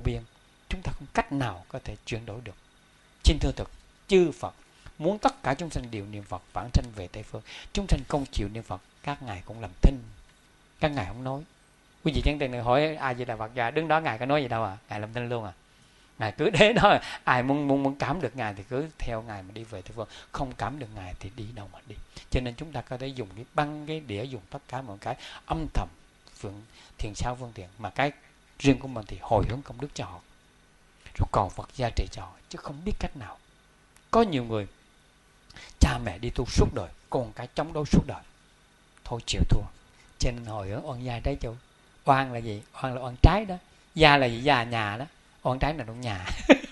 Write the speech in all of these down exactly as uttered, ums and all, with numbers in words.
biên, chúng ta không cách nào có thể chuyển đổi được. Xin thưa thật, chư Phật muốn tất cả chúng sanh đều niệm Phật vãng sanh về Tây Phương. Chúng sanh không chịu niệm Phật, các ngài cũng làm thinh, các ngài không nói. Quý vị chẳng tin hỏi ai Di Đà Phật ra, đứng đó ngài có nói gì đâu à, ngài làm thinh luôn à. Ngài cứ thế đó, ai muốn muốn muốn cảm được ngài thì cứ theo ngài mà đi về Tây Phương, không cảm được ngài thì đi đâu mà đi. Cho nên chúng ta có thể dùng cái băng cái đĩa, dùng tất cả mọi cái âm thầm phượng thiền sao phương tiện, mà cái riêng của mình thì hồi hướng công đức cho họ, rồi cầu Phật gia trị cho họ, chứ không biết cách nào. Có nhiều người cha mẹ đi tu suốt đời, còn cái chống đối suốt đời, thôi chịu thua. Cho nên hồi hướng oan gia trái chủ. Oan là gì? Oan là oan trái đó. Gia là gì? Gia nhà đó. Oan trái là trong nhà.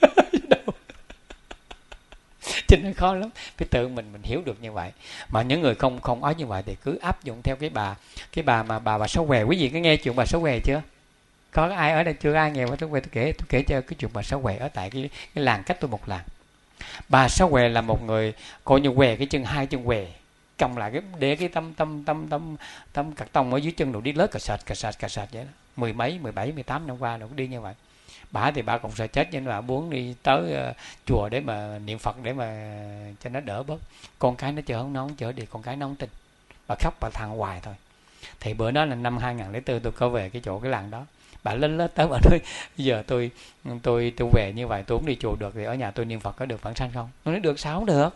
Cho nên khó lắm. Phải tự mình mình hiểu được như vậy. Mà những người không không nói như vậy thì cứ áp dụng theo cái bà cái bà mà bà bà Sáu Què. Quý vị có nghe chuyện bà Sáu Què chưa? Có ai ở đây chưa ai nghe bà Sáu Què? Tôi kể tôi kể cho cái chuyện bà Sáu Què ở tại cái, cái làng cách tôi một làng. Bà Sáu Què là một người coi như què cái chân, hai chân què còng lại cái để cái tâm tâm tâm tâm tâm cạc tông ở dưới chân rồi đi lết cà sệt cà sệt cà sệt vậy đó. Mười mấy, mười bảy, mười tám năm qua nó cũng đi như vậy. Bà thì bà cũng sợ chết nhưng mà muốn đi tới uh, chùa để mà niệm Phật để mà cho nó đỡ bớt. Con cái nó chờ không nó không chở đi, con cái nó không tin. Bà khóc bà than hoài thôi. Thì bữa đó là năm hai không không bốn tôi có về cái chỗ cái làng đó. Bà lên lên tới bà nói giờ tôi tôi tôi về như vậy tôi không đi chùa được thì ở nhà tôi niệm Phật có được vãng sanh không? Tôi nói được, sao không được?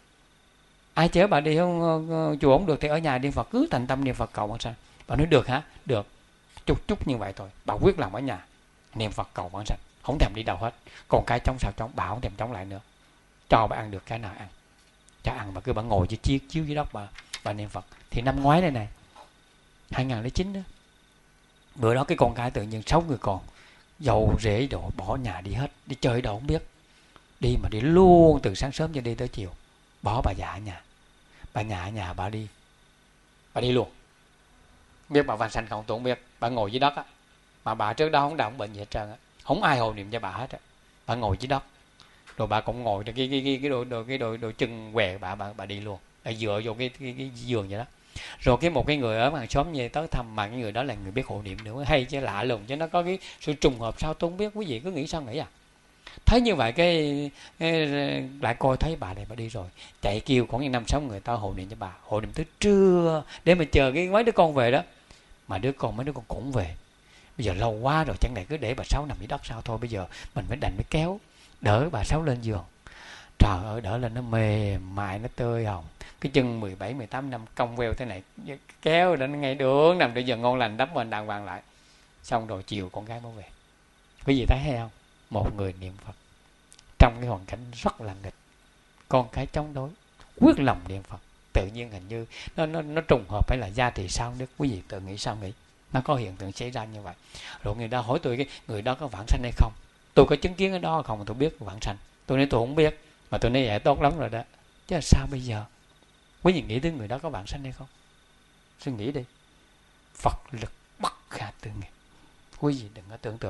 Ai chở bà đi không chùa không được thì ở nhà niệm Phật, cứ thành tâm niệm Phật cầu vãng sanh. Bà nói được hả? Được. Chút chút như vậy thôi. Bà quyết làm ở nhà niệm Phật cầu vãng sanh, không thèm đi đâu hết. Còn cái chống sao chống, bà không thèm chống lại nữa. Cho bà ăn được cái nào ăn, cho ăn bà cứ bà ngồi dưới chiếc chiếu dưới đất bà bà niệm Phật. Thì năm ngoái đây này hai không không chín đó, bữa đó cái con cái tự nhiên sáu người con dầu rễ đồ bỏ nhà đi hết, đi chơi đâu không biết, đi mà đi luôn từ sáng sớm cho đi tới chiều, bỏ bà già ở nhà. Bà nhà ở nhà bà đi bà đi luôn, biết bà vãng sanh không tôi không biết. Bà ngồi dưới đất á, mà bà trước đó không đau không bệnh gì hết trơn á, không ai hộ niệm cho bà hết á. Bà ngồi dưới đất rồi bà cũng ngồi cái cái cái cái đôi cái đôi đôi chân què bà bà bà đi luôn, bà dựa vô cái cái, cái giường vậy đó. Rồi cái một cái người ở hàng xóm về tới thăm, mà cái người đó là người biết hộ niệm nữa, hay chứ lạ lùng chứ, nó có cái sự trùng hợp sao tôi không biết. Quý vị cứ nghĩ sao nghĩ à. Thấy như vậy cái, cái lại coi thấy bà này bà đi rồi, chạy kêu khoảng năm sáu người ta hộ niệm cho bà, hộ niệm tới trưa để mà chờ cái mấy đứa con về đó. Mà đứa con mấy đứa con cũng về. Bây giờ lâu quá rồi, chẳng lẽ cứ để bà Sáu nằm dưới đất sao? Thôi bây giờ mình phải đành phải kéo đỡ bà Sáu lên giường. Trời ơi, đỡ lên nó mềm mại, nó tươi hồng. Cái chân mười bảy, mười tám năm cong veo thế này, kéo đến ngay đường nằm trên giường ngon lành, đắp mình đàng hoàng lại. Xong rồi chiều con gái mới về. Quý vị thấy hay không? Một người niệm Phật trong cái hoàn cảnh rất là nghịch, con cái chống đối, quyết lòng niệm Phật, tự nhiên hình như nó nó nó trùng hợp hay là gia trì sao nước. Quý vị tự nghĩ sao nghĩ? Nó có hiện tượng xảy ra như vậy. Rồi người ta hỏi tôi cái người đó có vãng sanh hay không, tôi có chứng kiến cái đó không mà tôi biết vãng sanh. Tôi nói tôi không biết, mà tôi nói vậy tốt lắm rồi đó. Chứ là sao bây giờ? Quý vị nghĩ tới người đó có vãng sanh hay không? Suy nghĩ đi. Phật lực bất khả tư nghị, quý vị đừng có tưởng tượng.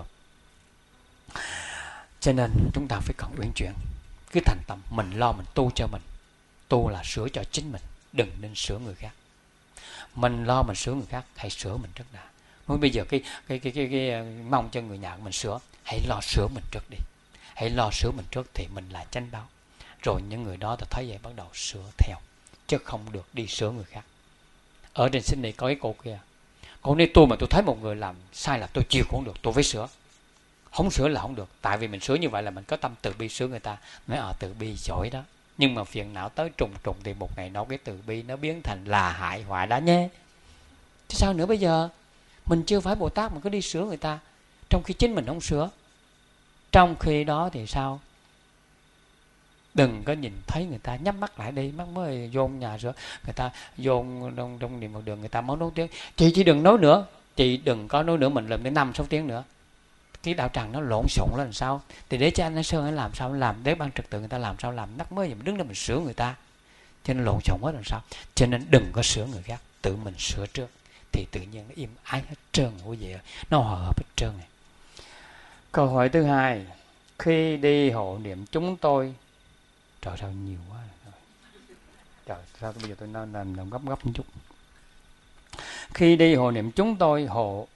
Cho nên chúng ta phải cần uyển chuyển, cứ thành tâm mình lo mình tu cho mình. Tu là sửa cho chính mình, đừng nên sửa người khác. Mình lo mình sửa người khác, hãy sửa mình trước đã. Nói bây giờ cái cái cái cái, cái, cái mong cho người nhà của mình sửa, hãy lo sửa mình trước đi. Hãy lo sửa mình trước thì mình là chánh báo. Rồi những người đó ta thấy vậy bắt đầu sửa theo, chứ không được đi sửa người khác. Ở trên sinh này có cái cô kia, cô nói tôi mà tôi thấy một người làm sai là tôi chịu cũng không được, tôi phải sửa. Không sửa là không được, tại vì mình sửa như vậy là mình có tâm từ bi sửa người ta. Nói ờ à, từ bi giỏi đó, nhưng mà phiền não tới trùng trùng thì một ngày nào cái từ bi nó biến thành là hại hoại đã nhé. Chứ sao nữa bây giờ? Mình chưa phải Bồ Tát mà cứ đi sửa người ta, trong khi chính mình không sửa. Trong khi đó thì sao? Đừng có nhìn thấy người ta nhắm mắt lại đi, mắt mới vô nhà sửa. Người ta vô trong, trong niệm một đường người ta muốn nói tiếng, chị chỉ đừng nói nữa, chị đừng có nói nữa, mình làm đến năm sáu tiếng nữa. Cái đạo tràng nó lộn xộn lên làm sao? Thì để cho anh Sơn anh làm sao làm, để ban trật tự người ta làm sao làm, nắc mới mình đứng đó mình sửa người ta, cho nên lộn xộn hết làm sao. Cho nên đừng có sửa người khác, tự mình sửa trước thì tự nhiên nó im ái hết trơn. Quý vị ơi, nó hòa hợp hết trơn này. Câu hỏi thứ hai, khi đi hộ niệm chúng tôi, trời sao nhiều quá rồi. Trời sao bây giờ tôi làm, làm gấp gấp một chút. Khi đi hộ niệm chúng tôi hộ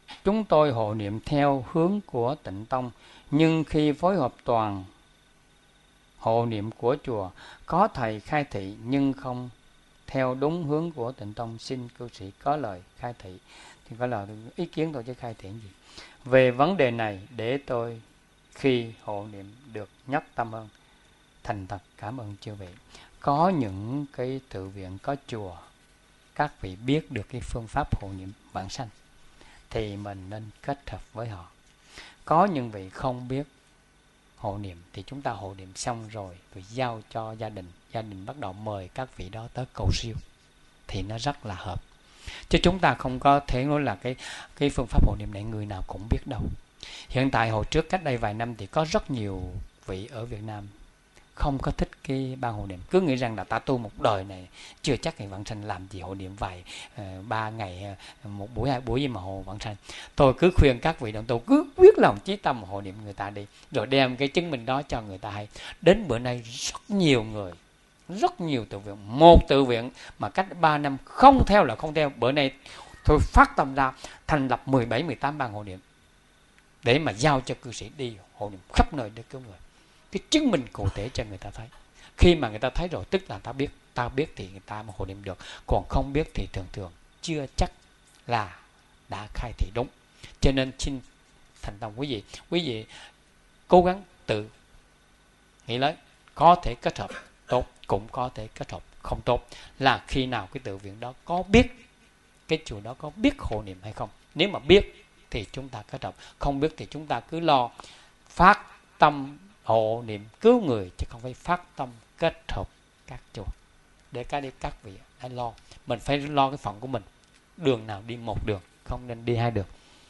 chúng tôi hộ niệm theo hướng của Tịnh Tông, nhưng khi phối hợp toàn hộ niệm của chùa, có thầy khai thị nhưng không theo đúng hướng của Tịnh Tông, xin cư sĩ có lời khai thị. Thì có lời ý kiến tôi chứ khai thị gì. Về vấn đề này để tôi khi hộ niệm được nhất tâm hơn. Thành thật cảm ơn chư vị. Có những cái tự viện, có chùa, các vị biết được cái phương pháp hộ niệm vãng sanh thì mình nên kết hợp với họ. Có những vị không biết hộ niệm thì chúng ta hộ niệm xong rồi rồi giao cho gia đình, gia đình bắt đầu mời các vị đó tới cầu siêu thì nó rất là hợp. Chứ chúng ta không có thể nói là cái cái phương pháp hộ niệm này người nào cũng biết đâu. Hiện tại hồi trước cách đây vài năm thì có rất nhiều vị ở Việt Nam không có thích cái ban hộ niệm, cứ nghĩ rằng là ta tu một đời này chưa chắc ngày vãng sanh, làm gì hộ niệm vài uh, ba ngày uh, một buổi hai buổi gì mà hộ vãng sanh. Tôi cứ khuyên các vị đồng tu cứ quyết lòng chí tâm hộ niệm người ta đi, rồi đem cái chứng minh đó cho người ta hay. Đến bữa nay rất nhiều người, rất nhiều tự viện, một tự viện mà cách ba năm không theo là không theo, bữa nay tôi phát tâm ra thành lập mười bảy mười tám ban hộ niệm để mà giao cho cư sĩ đi hộ niệm khắp nơi để cứu người. Cái chứng minh cụ thể cho người ta thấy. Khi mà người ta thấy rồi tức là ta biết, ta biết thì người ta mà hộ niệm được, còn không biết thì thường thường chưa chắc là đã khai thị đúng. Cho nên xin thành tâm quý vị, quý vị cố gắng tự nghĩ lấy, có thể kết hợp tốt, cũng có thể kết hợp không tốt, là khi nào cái tự viện đó có biết, cái chùa đó có biết hộ niệm hay không. Nếu mà biết thì chúng ta kết hợp, không biết thì chúng ta cứ lo phát tâm hộ niệm cứu người, chứ không phải phát tâm kết hợp các chùa. Để cái đi các vị hãy lo, mình phải lo cái phận của mình. Đường nào đi một đường, không nên đi hai đường.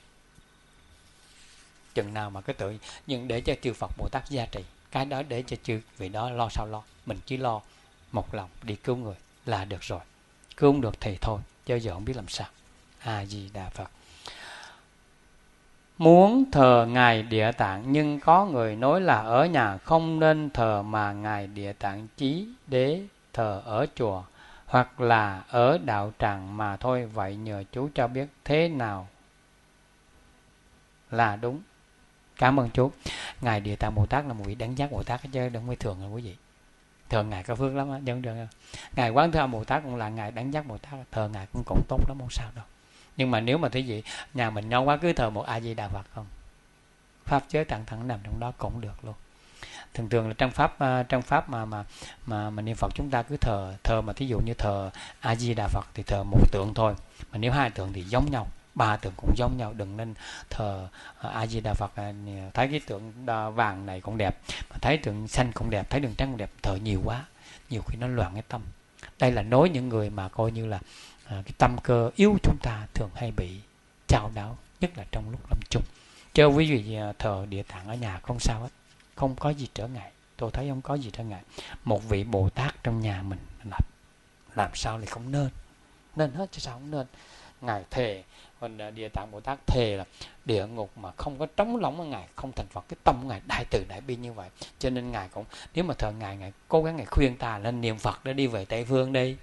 Chừng nào mà cái tự, nhưng để cho chư Phật Bồ Tát gia trì, cái đó để cho chư vị đó lo sao lo, mình chỉ lo một lòng đi cứu người là được rồi. Cứu không được thì thôi, chứ giờ không biết làm sao. A Di Đà Phật. Muốn thờ Ngài Địa Tạng, nhưng có người nói là ở nhà không nên thờ mà Ngài Địa Tạng Chí Đế thờ ở chùa hoặc là ở đạo tràng mà thôi. Vậy nhờ chú cho biết thế nào là đúng. Cảm ơn chú. Ngài Địa Tạng Bồ Tát là một vị đẳng giác Bồ Tát chứ đừng mới thường là quý vị. Thờ Ngài có phước lắm á, dân được. Ngài Quán Thế Âm Bồ Tát cũng là Ngài đẳng giác Bồ Tát, thờ Ngài cũng cũng tốt lắm, không sao đâu. Nhưng mà nếu mà thế gì nhà mình nhau quá cứ thờ một A Di Đà Phật không, pháp giới tạng thẳng nằm trong đó cũng được luôn. Thường thường là trong pháp uh, trong pháp mà mà mà mà niệm Phật chúng ta cứ thờ thờ mà thí dụ như thờ A Di Đà Phật thì thờ một tượng thôi, mà nếu hai tượng thì giống nhau, ba tượng cũng giống nhau. Đừng nên thờ uh, A Di Đà Phật uh, thấy cái tượng uh, vàng này cũng đẹp, mà thấy tượng xanh cũng đẹp, thấy tượng trắng cũng đẹp, thờ nhiều quá nhiều khi nó loạn cái tâm. Đây là nói những người mà coi như là À, cái tâm cơ yếu chúng ta thường hay bị chao đảo, nhất là trong lúc lâm chung. Chứ quý vị thờ Địa Tạng ở nhà không sao hết, không có gì trở ngại. Tôi thấy không có gì trở ngại. Một vị Bồ Tát trong nhà mình làm, làm sao thì không nên, nên hết chứ sao không nên. Ngài thề, còn Địa Tạng Bồ Tát thề là địa ngục mà không có trống lỏng ở Ngài không thành Phật. Cái tâm của Ngài đại từ đại bi như vậy, cho nên Ngài cũng, nếu mà thờ Ngài, Ngài cố gắng Ngài khuyên ta lên niệm Phật để đi về Tây Phương đi.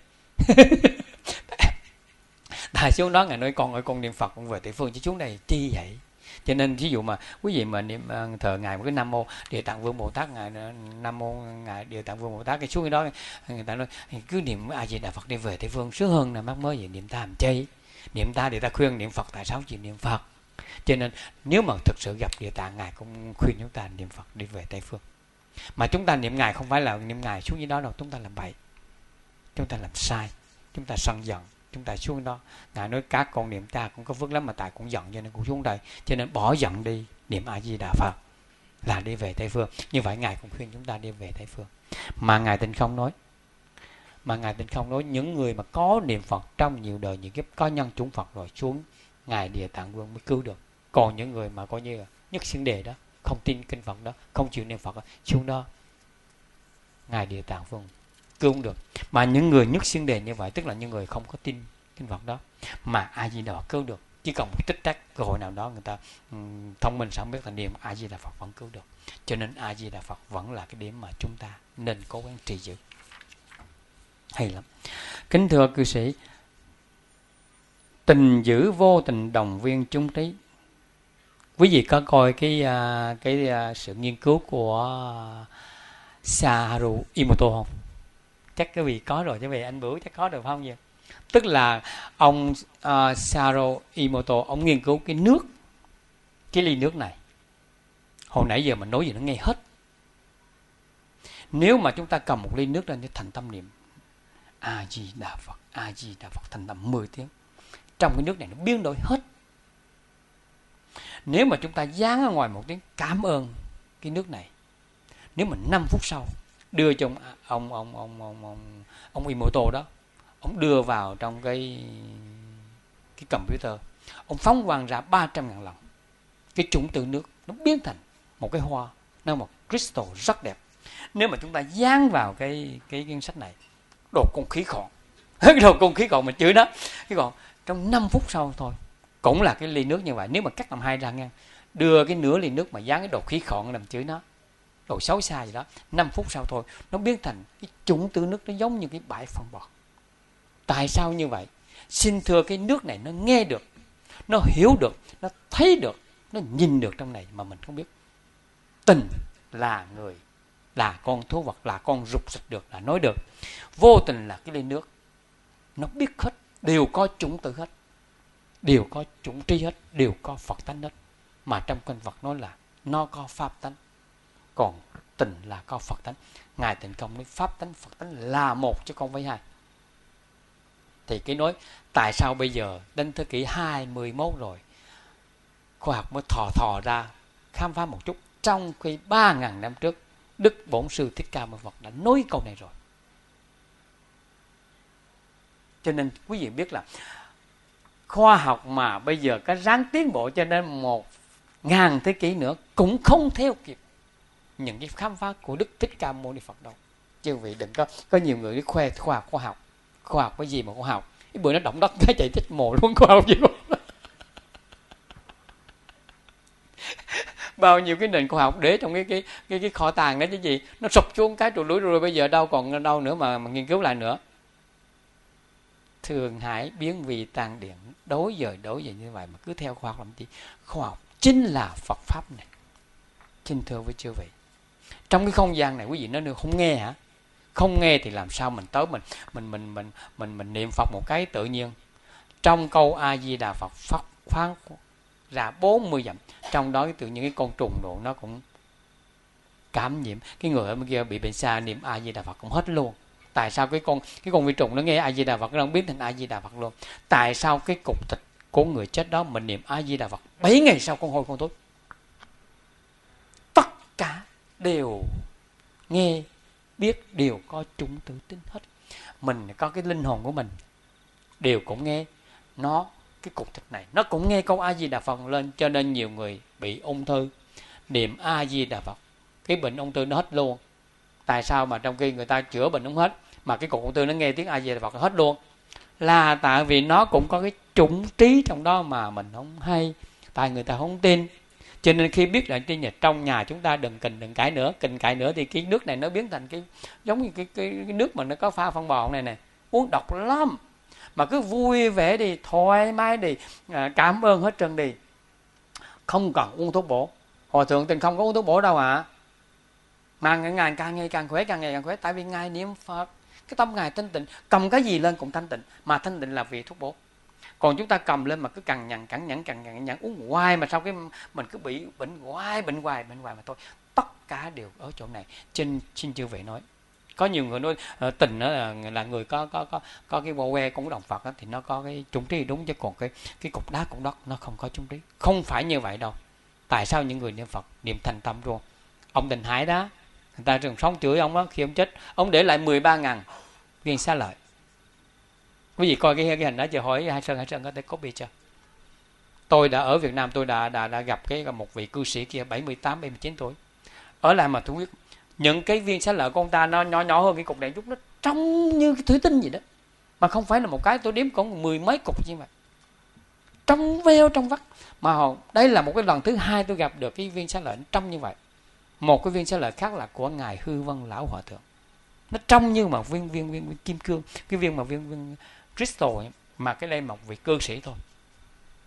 Tại xuống đó Ngài nói con ơi, con niệm Phật con về Tây Phương chứ xuống đây chi vậy. Cho nên ví dụ mà quý vị mà niệm thờ Ngài một cái Nam Mô Địa Tạng Vương Bồ Tát, Ngài Nam Mô Ngài Địa Tạng Vương Bồ Tát, cái xuống cái đó người ta nói cứ niệm A Di Đà Phật đi về Tây Phương sướng hơn là mắc mới vậy. Niệm ta làm chi, niệm ta để ta khuyên niệm Phật, tại sao chịu niệm Phật. Cho nên nếu mà thực sự gặp Địa Tạng, Ngài cũng khuyên chúng ta niệm Phật đi về Tây Phương. Mà chúng ta niệm Ngài không phải là niệm Ngài xuống dưới đó đâu, chúng ta làm bậy, chúng ta làm sai, chúng ta sân giận, chúng ta xuống đó. Ngài nói các con niệm ta cũng có phước lắm mà tại cũng giận cho nên cũng xuống đây. Cho nên bỏ giận đi, niệm A Di Đà Phật là đi về Tây Phương. Như vậy Ngài cũng khuyên chúng ta đi về Tây Phương. Mà Ngài Tịnh Không nói, mà Ngài Tịnh Không nói những người mà có niệm Phật trong nhiều đời nhiều kiếp, có nhân chủng Phật rồi xuống Ngài Địa Tạng Vương mới cứu được. Còn những người mà coi như là nhất xưng đề đó, không tin kinh Phật đó, không chịu niệm Phật đó, xuống đó Ngài Địa Tạng Vương cứu được. Mà những người nhất xưng đề như vậy tức là những người không có tin kinh Phật đó, mà A Di Đà Phật cứu được. Chỉ cần một tích tắc cơ hội nào đó người ta um, thông minh sáng biết là niệm A Di Đà Phật vẫn cứu được. Cho nên A Di Đà Phật vẫn là cái điểm mà chúng ta nên cố gắng trì giữ. Hay lắm. Kính thưa cư sĩ, tình giữ vô tình đồng viên chúng trí, Quý vị có coi cái cái sự nghiên cứu của Satoru Emoto không? Chắc cái vị có rồi, chứ vì anh Bửu chắc có được không vậy? Tức là ông uh, Satoru Emoto, ông nghiên cứu cái nước, cái ly nước này. Hồi nãy giờ mình nói gì nó nghe hết. Nếu mà chúng ta cầm một ly nước lên để thành tâm niệm A Di Đà Phật, A Di Đà Phật thành tầm mười tiếng, trong cái nước này nó biến đổi hết. Nếu mà chúng ta dán ở ngoài một tiếng cảm ơn cái nước này, nếu mà năm phút sau đưa cho ông ông ông ông ông ông, ông Emoto đó, ông đưa vào trong cái cái computer, ông phóng quang ra ba trăm ngàn lần, cái chủng tử nước nó biến thành một cái hoa, nó một crystal rất đẹp. Nếu mà chúng ta dán vào cái cái cái sách này, đồ con khí khọn, cái đồ con khí khọn mình chửi nó, cái còn trong năm phút sau thôi, cũng là cái ly nước như vậy. Nếu mà cắt làm hai ra nghe, đưa cái nửa ly nước mà dán cái đồ khí khọn làm chửi nó, đồ xấu xa gì đó, năm phút sau thôi nó biến thành cái chủng tử nước, nó giống như cái bãi phân bọt. Tại sao như vậy? Xin thưa, cái nước này nó nghe được, nó hiểu được, nó thấy được, nó nhìn được trong này mà mình không biết. Tình là người, là con thú vật, là con rục dịch được, là nói được. Vô tình là cái ly nước, nó biết hết, đều có chủng tử hết, đều có chủng tri hết, đều có Phật tánh hết. Mà trong kinh Phật nói là nó có pháp tánh, còn tình là có Phật tánh. Ngài Tịnh Công nói pháp tánh Phật tánh là một chứ không phải hai. Thì cái nói tại sao bây giờ đến thế kỷ hai mươi mốt rồi khoa học mới thò thò ra khám phá một chút, trong khi ba ngàn năm trước Đức Bổn Sư Thích Ca Mâu Ni Phật đã nói câu này rồi. Cho nên quý vị biết là khoa học mà bây giờ có ráng tiến bộ cho nên một ngàn thế kỷ nữa cũng không theo kịp những cái khám phá của Đức Thích Ca Mâu Ni Phật đâu. Chứ vị đừng có có nhiều người đi khoe khoa học, khoa học khoa học cái gì mà khoa học, cái bữa nó động đất cái chạy chết mồ luôn, khoa học gì luôn. Bao nhiêu cái nền khoa học để trong cái cái cái cái kho tàng đó chứ gì, nó sụp xuống cái trụ lũi rồi, bây giờ đâu còn đâu nữa mà, mà nghiên cứu lại nữa. Thường Hải biến vì tàn điện, đối giờ đối giờ như vậy mà cứ theo khoa học làm gì? Khoa học chính là Phật pháp này. Xin thưa với chư vị, trong cái không gian này quý vị nói nữa không nghe hả? Không nghe thì làm sao mình tới mình mình mình mình mình mình niệm Phật một cái tự nhiên. Trong câu A Di Đà Phật phát phán ra bốn mươi dặm, trong đó tự nhiên cái con trùng độ nó cũng cảm nhiễm. Cái người ở bên kia bị bệnh xa niệm A Di Đà Phật cũng hết luôn. Tại sao cái con cái con vi trùng nó nghe A Di Đà Phật nó không biến thành A Di Đà Phật luôn? Tại sao cái cục thịt của người chết đó mình niệm A Di Đà Phật bảy ngày sau con hôi con tối? Tất cả đều nghe biết, đều có chung tự tin hết. Mình có cái linh hồn của mình đều cũng nghe nó, cái cục thịt này nó cũng nghe câu A Di Đà Phật lên. Cho nên nhiều người bị ung thư niệm A Di Đà Phật, cái bệnh ung thư nó hết luôn. Tại sao mà trong khi người ta chữa bệnh không hết mà cái cục ung thư nó nghe tiếng A Di Đà Phật hết luôn? Là tại vì nó cũng có cái chủng trí trong đó mà mình không hay, tại người ta không tin. Cho nên khi biết là trong nhà chúng ta đừng kình đừng cãi nữa, kình cãi nữa thì cái nước này nó biến thành cái giống như cái, cái, cái nước mà nó có pha phân bón này nè, uống độc lắm. Mà cứ vui vẻ đi, thoải mái đi, cảm ơn hết trơn đi, không cần uống thuốc bổ. Hòa thượng Tình không có uống thuốc bổ đâu ạ. À. Mà ngài càng ngày càng khỏe, càng ngày càng khỏe, tại vì ngài niệm Phật, cái tâm ngài thanh tịnh, cầm cái gì lên cũng thanh tịnh, mà thanh tịnh là vì thuốc bổ. Còn chúng ta cầm lên mà cứ cằn nhằn cằn nhằn cằn nhằn nhằn uống hoài mà sau cái mình cứ bị bệnh hoài bệnh hoài bệnh hoài mà thôi. Tất cả đều ở chỗ này. Trên xin chư vị nói, có nhiều người nói uh, tình đó là, là người có có có có cái vô que cũng động Phật đó, thì nó có cái chủng trí đúng, chứ còn cái cái cục đá cục đất nó không có chủng trí. Không phải như vậy đâu. Tại sao những người niệm Phật niệm thành tâm luôn? Ông Định Hải đó, người ta thường sống chửi ông đó, khi ông chết ông để lại mười ba ngàn viên xá lợi. Quý vị coi cái, cái hình đó chưa? Hỏi Hai Sơn, Hai Sơn có thể copy chưa? Tôi đã ở Việt Nam, tôi đã đã đã gặp cái một vị cư sĩ kia bảy mươi tám bảy mươi chín tuổi ở lại mà tôi biết những cái viên xá lợi của ông ta nó nhỏ nhỏ hơn cái cục đèn chút, nó trông như cái thủy tinh gì đó, mà không phải là một cái, tôi đếm cũng mười mấy cục như vậy, trong veo trong vắt. Mà đây là một cái lần thứ hai tôi gặp được cái viên xá lợi trong như vậy. Một cái viên xá lợi khác là của ngài Hư Vân Lão Hòa Thượng, nó trông như mà viên viên viên, viên kim cương, cái viên mà viên viên crystal ấy, mà cái đây một vị cư sĩ thôi.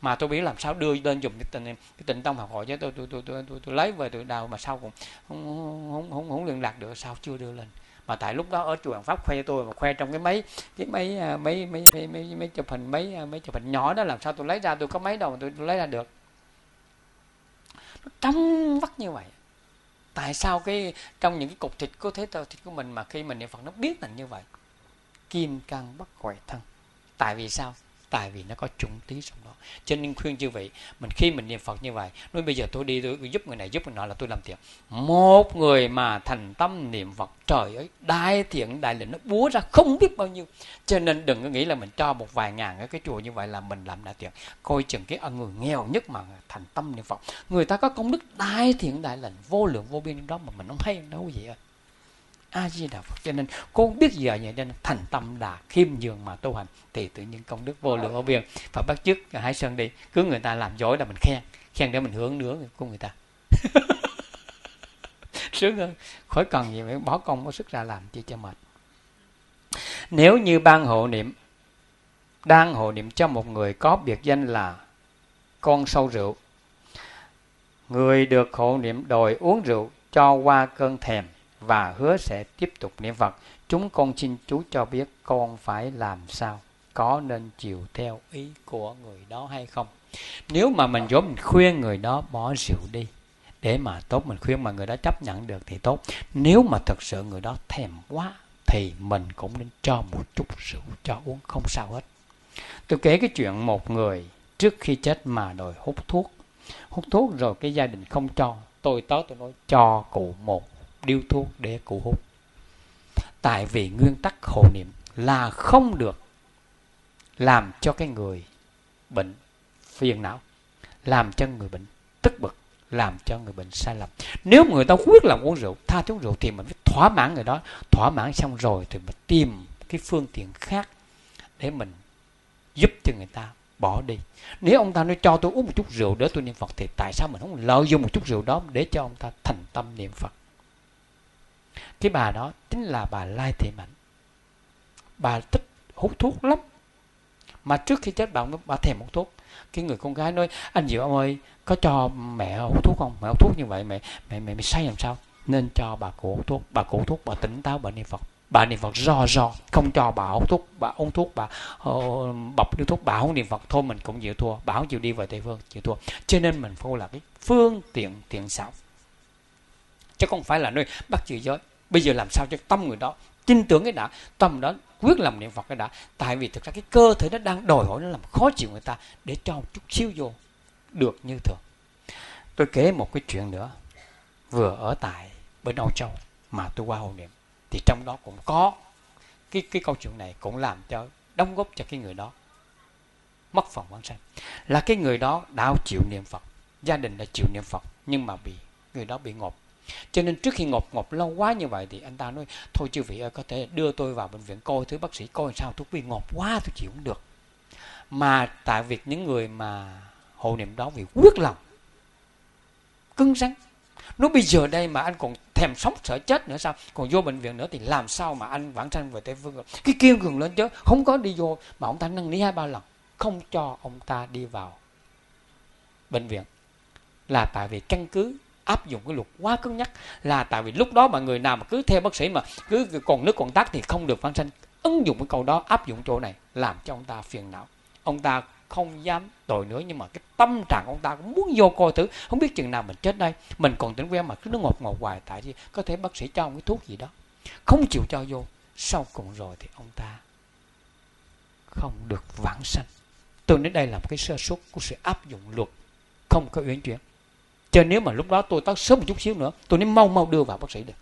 Mà tôi biết làm sao đưa lên dùng cái tịnh, cái tịnh tông học hội chứ tôi tôi tôi tôi tôi, tôi lấy về tôi đào mà sao cũng không không không không liên lạc được, sao chưa đưa lên. Mà tại lúc đó ở chùa Hoàng Pháp khoe tôi mà khoe trong cái máy cái máy mấy mấy mấy mấy mấy chụp hình mấy mấy chụp hình nhỏ đó, làm sao tôi lấy ra, tôi có mấy đâu mà tôi, tôi lấy ra được. Nó trong vắt như vậy. Tại sao cái trong những cái cục thịt của thế thịt của mình mà khi mình niệm Phật nó biết là như vậy? Kim cang bất hoại thân. Tại vì sao? Tại vì nó có chủng tí trong đó. Cho nên khuyên chư vị, mình khi mình niệm Phật như vậy, nói bây giờ tôi đi tôi giúp người này giúp người nọ là tôi làm thiện. Một người mà thành tâm niệm Phật, trời ơi, đại thiện đại lĩnh nó búa ra không biết bao nhiêu. Cho nên đừng có nghĩ là mình cho một vài ngàn ở cái chùa như vậy là mình làm đại thiện. Coi chừng cái người nghèo nhất mà thành tâm niệm Phật, người ta có công đức đại thiện đại lĩnh vô lượng vô biên đó mà mình không hay đâu gì ạ. A Di Đà Phật. Cho nên con biết giờ vậy nên thành tâm là khiêm nhường mà tu hành thì tự nhiên công đức vô lượng vô biên. Và bắt chước Hải Sơn đi, cứ người ta làm dối là mình khen, khen để mình hưởng nữa của người ta. Sướng hơn, khỏi cần gì phải bỏ công bỏ sức ra làm chi cho mệt. Nếu như ban hộ niệm đang hộ niệm cho một người có biệt danh là con sâu rượu, người được hộ niệm đòi uống rượu cho qua cơn thèm và hứa sẽ tiếp tục niệm Phật, chúng con xin chú cho biết con phải làm sao, có nên chiều theo ý của người đó hay không. Nếu mà mình dỗ mình khuyên người đó bỏ rượu đi để mà tốt, mình khuyên mà người đó chấp nhận được thì tốt. Nếu mà thật sự người đó thèm quá thì mình cũng nên cho một chút rượu cho uống, không sao hết. Tôi kể cái chuyện một người trước khi chết mà đòi hút thuốc. Hút thuốc rồi cái gia đình không cho. Tôi tới tôi nói cho cụ một điếu thuốc để cụ hút. Tại vì nguyên tắc hộ niệm là không được làm cho cái người bệnh phiền não, làm cho người bệnh tức bực, làm cho người bệnh sai lầm. Nếu người ta quyết làm uống rượu, tha uống rượu thì mình phải thỏa mãn người đó. Thỏa mãn xong rồi thì mình tìm cái phương tiện khác để mình giúp cho người ta bỏ đi. Nếu ông ta nói cho tôi uống một chút rượu để tôi niệm Phật thì tại sao mình không lợi dụng một chút rượu đó để cho ông ta thành tâm niệm Phật. Cái bà đó chính là bà Lai Thị Mạnh. Bà thích hút thuốc lắm. Mà trước khi chết bà, bà thèm hút thuốc. Cái người con gái nói anh Diệu ông ơi, có cho mẹ hút thuốc không? Mẹ hút thuốc như vậy mẹ mẹ mẹ, mẹ say làm sao? Nên cho bà cụ hút thuốc. Bà cụ hút thuốc, bà tỉnh táo, bà niệm Phật. Bà niệm Phật ro ro. Không cho bà hút thuốc, bà uống thuốc, bà uh, bọc điếu thuốc, bà không niệm Phật. Thôi mình cũng chịu thua. Bà không chịu đi về Tây Phương, chịu thua. Cho nên mình phải là cái phương tiện tiện xảo, chứ không phải là nơi bắt chữ giới. Bây giờ làm sao cho tâm người đó tin tưởng cái đã, tâm đó quyết làm niệm Phật cái đã. Tại vì thực ra cái cơ thể nó đang đòi hỏi, nó làm khó chịu người ta, để cho một chút xíu vô được như thường. Tôi kể một cái chuyện nữa. Vừa ở tại bên Âu Châu mà tôi qua hộ niệm, thì trong đó cũng có cái, cái câu chuyện này cũng làm cho đóng góp cho cái người đó mất phần vãng sanh. Là cái người đó đã chịu niệm Phật, gia đình đã chịu niệm Phật, nhưng mà bị người đó bị ngộp. Cho nên trước khi ngộp ngộp lâu quá như vậy thì anh ta nói thôi chư vị ơi, có thể đưa tôi vào bệnh viện coi thứ bác sĩ coi sao, tôi bị ngộp quá tôi chịu không được. Mà tại việc những người mà hộ niệm đó vì quyết lòng cứng rắn, nói bây giờ đây mà anh còn thèm sống sợ chết nữa sao, còn vô bệnh viện nữa thì làm sao mà anh vãng sanh về Tây Phương được. Cái kiên cường lên chứ không có đi vô, mà ông ta năn nỉ hai ba lần không cho ông ta đi vào bệnh viện, là tại vì căn cứ áp dụng cái luật quá cứng nhắc. Là tại vì lúc đó mà người nào mà cứ theo bác sĩ mà cứ còn nước còn tắt thì không được vãng sanh. Ứng dụng cái câu đó áp dụng chỗ này làm cho ông ta phiền não, ông ta không dám tội nữa. Nhưng mà cái tâm trạng ông ta cũng muốn vô coi thử, không biết chừng nào mình chết đây, mình còn tỉnh quen mà cứ nó ngột ngột hoài. Tại vì có thể bác sĩ cho ông cái thuốc gì đó, không chịu cho vô. Sau cùng rồi thì ông ta không được vãng sanh. Tôi nói đây là một cái sơ suất của sự áp dụng luật không có uyển chuyển. Cho nếu mà lúc đó tôi tới sớm một chút xíu nữa, tôi nên mau mau đưa vào bác sĩ được.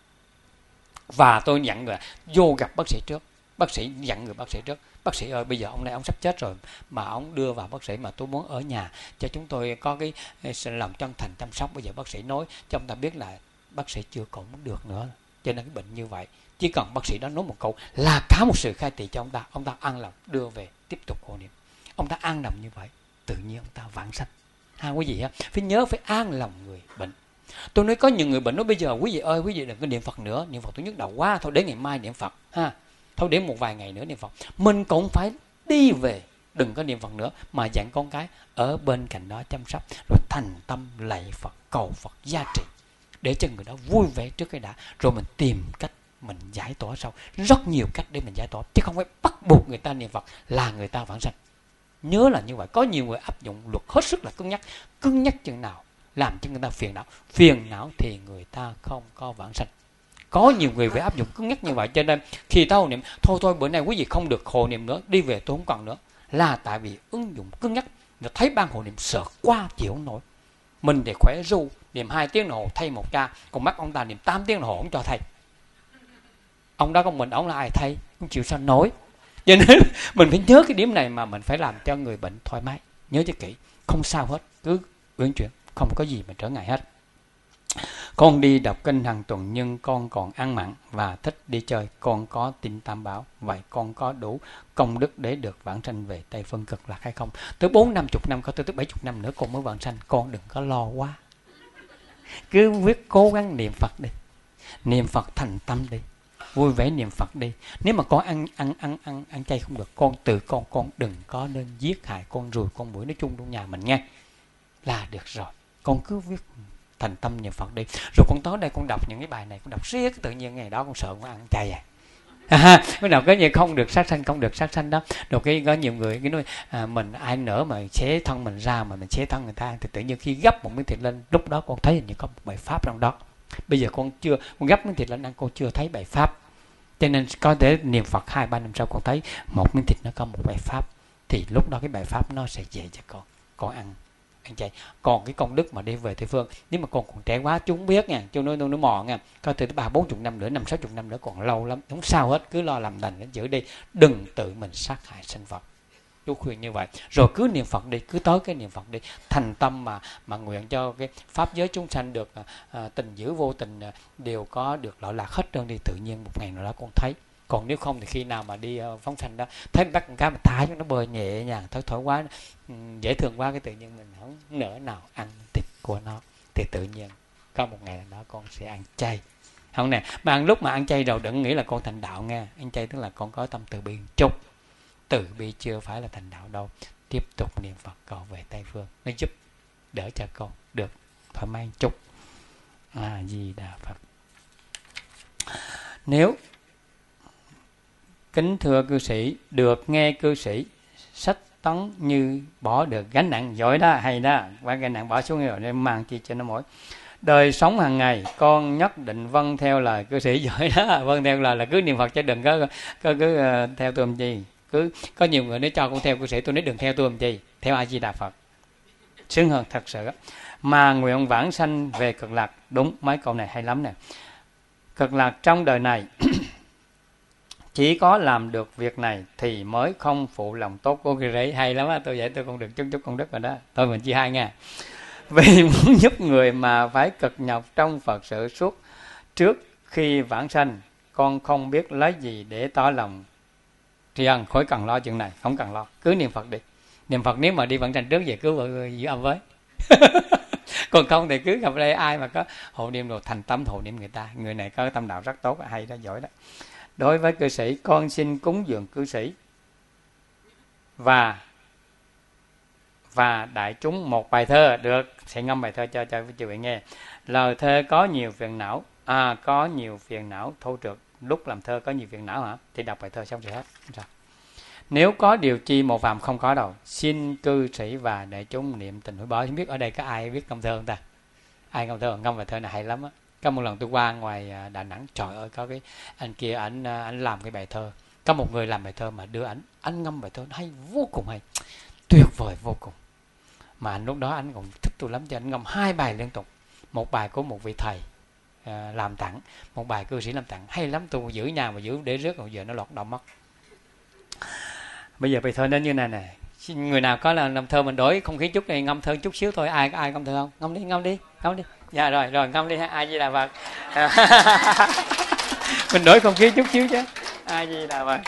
Và tôi dặn người vô gặp bác sĩ trước. Bác sĩ dặn người bác sĩ trước: bác sĩ ơi, bây giờ ông này ông sắp chết rồi, mà ông đưa vào bác sĩ mà tôi muốn ở nhà cho chúng tôi có cái lòng chân thành chăm sóc. Bây giờ bác sĩ nói cho ông ta biết là bác sĩ chưa còn được nữa, cho nên cái bệnh như vậy chỉ cần bác sĩ đó nói một câu là cả một sự khai thị cho ông ta. Ông ta an lòng đưa về tiếp tục hộ niệm. Ông ta an lòng như vậy, tự nhiên ông ta vãng sanh. Ha quý vị ha, phải nhớ phải an lòng người bệnh. Tôi nói có những người bệnh nói bây giờ quý vị ơi, quý vị đừng có niệm Phật nữa, niệm Phật tôi nhức đầu quá, thôi đến ngày mai niệm Phật ha, thôi đến một vài ngày nữa niệm Phật. Mình cũng phải đi về đừng có niệm Phật nữa, mà dặn con cái ở bên cạnh đó chăm sóc, rồi thành tâm lạy Phật, cầu Phật gia trị, để cho người đó vui vẻ trước cái đã, rồi mình tìm cách mình giải tỏa sau. Rất nhiều cách để mình giải tỏa, chứ không phải bắt buộc người ta niệm Phật là người ta vãng sanh. Nhớ là như vậy. Có nhiều người áp dụng luật hết sức là cứng nhắc, cứng nhắc chừng nào làm cho người ta phiền não, phiền não thì người ta không có vãng sanh. Có nhiều người phải áp dụng cứng nhắc như vậy, cho nên khi ta hộ niệm, thôi thôi bữa nay quý vị không được hộ niệm nữa, đi về tôi không còn nữa, là tại vì ứng dụng cứng nhắc. Nó thấy ban hộ niệm sợ quá chịu không nổi. Mình để khỏe ru niệm hai tiếng đồng hồ thay một ca, còn bắt ông ta niệm tám tiếng đồng hồ không cho thay. Ông đó con mình, ông là ai thay, không chịu sao nổi. Cho nên mình phải nhớ cái điểm này, mà mình phải làm cho người bệnh thoải mái. Nhớ cho kỹ, không sao hết, cứ uyển chuyển, không có gì mà trở ngại hết. Con đi đọc kinh hàng tuần nhưng con còn ăn mặn và thích đi chơi. Con có tin Tam Bảo, vậy con có đủ công đức để được vãng sanh về Tây Phương Cực Lạc hay không? Tới bốn năm chục năm, có tới tới bảy chục năm nữa con mới vãng sanh. Con đừng có lo quá, cứ quyết cố gắng niệm Phật đi, niệm Phật thành tâm đi, vui vẻ niệm Phật đi. Nếu mà con ăn ăn ăn ăn ăn chay không được, con tự con con đừng có nên giết hại con ruồi con muỗi nói chung trong nhà mình nghe, là được rồi. Con cứ viết thành tâm niệm Phật đi. Rồi con tới đây con đọc những cái bài này, con đọc riết tự nhiên ngày đó con sợ con ăn chay à. À, cái nào cái gì không được sát sanh, không được sát sanh đó. Rồi cái có nhiều người cái nói à, mình ai nỡ mà xé thân mình ra, mà mình xé thân người ta, thì tự nhiên khi gấp một miếng thịt lên, lúc đó con thấy hình như có một bài pháp trong đó. Bây giờ con chưa, con gấp miếng thịt lên ăn, con chưa thấy bài pháp, cho nên có thể niệm Phật hai ba năm sau con thấy một miếng thịt nó có một bài pháp, thì lúc đó cái bài pháp nó sẽ dễ cho con con ăn ăn chay. Còn cái công đức mà đi về Tây Phương, nếu mà con còn trẻ quá chú không biết nha, chú nói nó mò nha, có thể tới ba bốn chục năm nữa, năm sáu chục năm nữa, còn lâu lắm, không sao hết, cứ lo làm lành giữ đi, đừng tự mình sát hại sinh vật. Chú khuyên như vậy. Rồi cứ niệm Phật đi, cứ tới cái niệm Phật đi, thành tâm mà mà nguyện cho cái pháp giới chúng sanh được à, tình giữ vô tình à, đều có được lợi lạc hết trơn đi, tự nhiên một ngày nào đó con thấy. Còn nếu không thì khi nào mà đi uh, phóng sanh đó, thấy bắt con cá mà thả cho nó bơi nhẹ nhàng, thổi thổi quá um, dễ thương quá, cái tự nhiên mình không nỡ nào ăn thịt của nó, thì tự nhiên có một ngày nào đó con sẽ ăn chay. Không nè, mà ăn lúc mà ăn chay rồi đừng nghĩ là con thành đạo nha. Ăn chay tức là con có tâm từ bi chút. Từ bi chưa phải là thành đạo đâu. Tiếp tục niệm Phật cầu về Tây Phương, nó giúp đỡ cho con được thoải mái chút. A Di Đà Phật. Nếu kính thưa cư sĩ, được nghe cư sĩ sách tấn như bỏ được gánh nặng, giỏi đó, hay đó,把gánh nặng bỏ xuống rồi nên mang chi cho nó mỏi. Đời sống hàng ngày con nhất định vâng theo lời cư sĩ, giỏi đó, vâng theo lời là cứ niệm Phật chứ đừng có có cứ uh, theo tôi làm chi. Cứ có nhiều người nói cho con theo cư sĩ, tôi nói đừng theo tôi làm chi, theo A Di Đà Phật sướng hơn thật sự. Mà nguyện vãng sanh về Cực Lạc, đúng, mấy câu này hay lắm nè. Cực Lạc trong đời này chỉ có làm được việc này thì mới không phụ lòng tốt của cư sĩ. Hay lắm á, tôi vậy tôi cũng được chút chút công đức rồi đó. Thôi mình chia hai nha. Vì muốn giúp người mà phải cực nhọc trong Phật sự suốt trước khi vãng sanh, con không biết lấy gì để tỏ lòng tri ân. Khỏi cần lo chuyện này, không cần lo, cứ niệm Phật đi. Niệm Phật nếu mà đi vãng sanh trước về cứ giữ âm với. Còn không thì cứ gặp đây ai mà có hộ niệm rồi thành tâm hộ niệm người ta, người này có tâm đạo rất tốt, hay đó, giỏi đó. Đối với cư sĩ, con xin cúng dường cư sĩ và và đại chúng một bài thơ. Được, sẽ ngâm bài thơ cho cho quý vị nghe. Lời thơ có nhiều phiền não, à có nhiều phiền não thô trượt. Lúc làm thơ có nhiều phiền não hả? Thì đọc bài thơ xong rồi hết. Rồi. Nếu có điều chi một phàm không có đâu, xin cư sĩ và đại chúng niệm tình hối bỏ. Không biết ở đây có ai biết ngâm thơ không ta? Ai ngâm thơ? Ngâm bài thơ này hay lắm á. Có một lần tôi qua ngoài Đà Nẵng, trời ơi, có cái anh kia, anh anh làm cái bài thơ. Có một người làm bài thơ mà đưa ảnh, anh ngâm bài thơ hay vô cùng hay, tuyệt vời vô cùng. Mà lúc đó anh còn thích tôi lắm, cho anh ngâm hai bài liên tục. Một bài của một vị thầy à, làm tặng, một bài cư sĩ làm tặng, hay lắm. Tôi giữ nhà mà giữ để rớt rồi giờ nó lọt đầu mất. Bây giờ bài thơ nên như này nè. Người nào có là làm thơ mình đổi không khí chút này, ngâm thơ chút xíu thôi. Ai ai ngâm thơ không? Ngâm đi, ngâm đi, ngâm đi. Dạ rồi, rồi ngâm đi ha. Ai Di Đà Phật. Mình đổi không khí chút xíu chứ. Ai Di Đà Phật.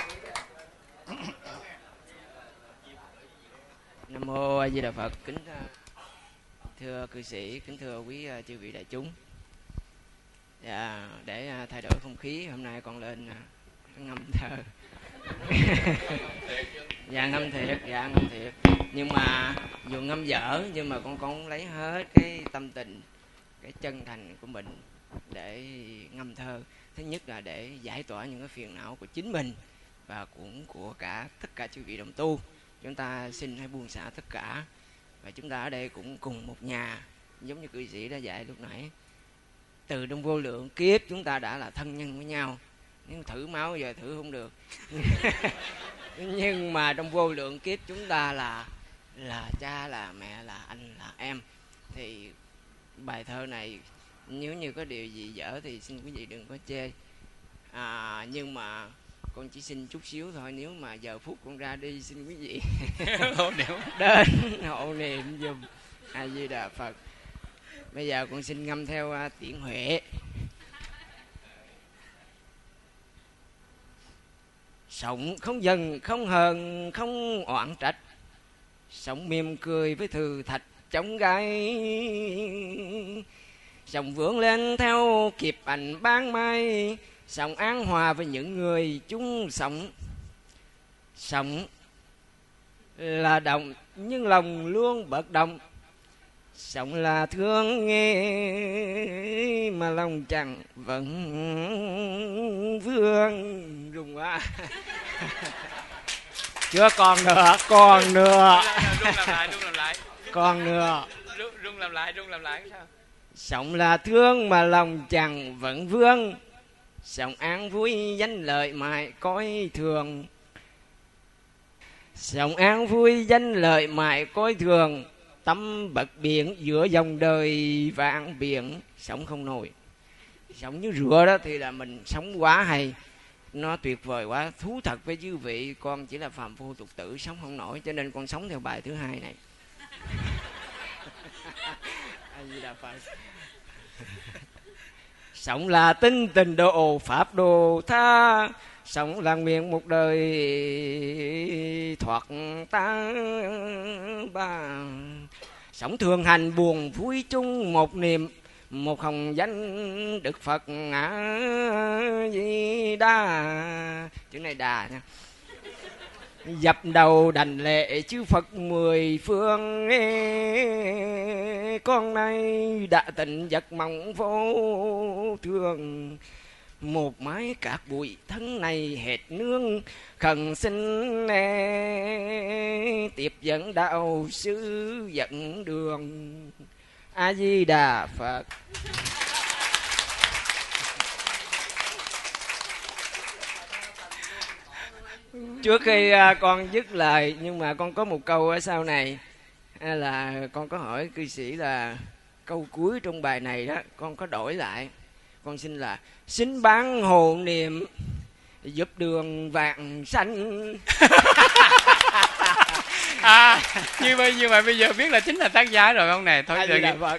Nam mô A Di Đà Phật. Kính thưa cư sĩ, kính thưa quý chư vị đại chúng. Dạ, để thay đổi không khí, hôm nay con lên ngâm thơ Dạ ngâm thiệt, dạ ngâm thiệt. Nhưng mà dù ngâm dở nhưng mà con con lấy hết cái tâm tình, cái chân thành của mình để ngâm thơ. Thứ nhất là để giải tỏa những cái phiền não của chính mình và cũng của cả tất cả chư vị đồng tu. Chúng ta xin hãy buông xả tất cả, và chúng ta ở đây cũng cùng một nhà, giống như cư sĩ đã dạy lúc nãy. Từ trong vô lượng kiếp chúng ta đã là thân nhân với nhau. Nếu thử máu giờ thử không được. Nhưng mà trong vô lượng kiếp chúng ta là là cha, là mẹ, là anh, là em. Thì bài thơ này nếu như có điều gì dở thì xin quý vị đừng có chê. À, nhưng mà con chỉ xin chút xíu thôi. Nếu mà giờ phút con ra đi, xin quý vị đến hộ niệm dùm. A Di Đà Phật. Bây giờ con xin ngâm theo uh, Tiễn Huệ. Sống không dần, không hờn, không oán trách, sống mỉm cười với thử thách chống gai. Sống vươn lên theo kịp ảnh ban mai, sống an hòa với những người chung sống. Sống là động nhưng lòng luôn bất động, sống là thương nghe mà lòng chẳng vẫn vương. Rung quá. Chưa, còn nữa, còn nữa. Rung làm lại, rung làm lại. Còn nữa. Rung, rung làm lại, rung làm lại sao? Sống là thương mà lòng chẳng vẫn vương, sống an vui danh lợi mãi coi thường. Sống an vui danh lợi mãi coi thường, tâm bậc biển giữa dòng đời vạn biển. Sống không nổi. Sống như rùa đó thì là mình sống quá hay, nó tuyệt vời quá. Thú thật với quý vị, con chỉ là phàm phu tục tử, sống không nổi, cho nên con sống theo bài thứ hai này. A Di Đà Phật. Sống là tinh tình độ pháp đồ tha, sống là nguyện một đời thoát ta ba. Sống thường hành buồn vui chung một niệm, một hồng danh Đức Phật A Di Đà. Chữ này đà nha. Dập đầu đảnh lễ chư Phật mười phương, con nay đã tỉnh giấc mộng vô thường. Một mái cát bụi thân này hệt nương, khẩn xin tiếp dẫn đạo sư dẫn đường. A Di Đà Phật. Trước khi con dứt lời, nhưng mà con có một câu ở sau này, là con có hỏi cư sĩ là câu cuối trong bài này đó, con có đổi lại. Con xin là xin bán hộ niệm giúp đường vạn sanh. À, như vậy như vậy bây giờ biết là chính là tác giả rồi ông này. Thôi giờ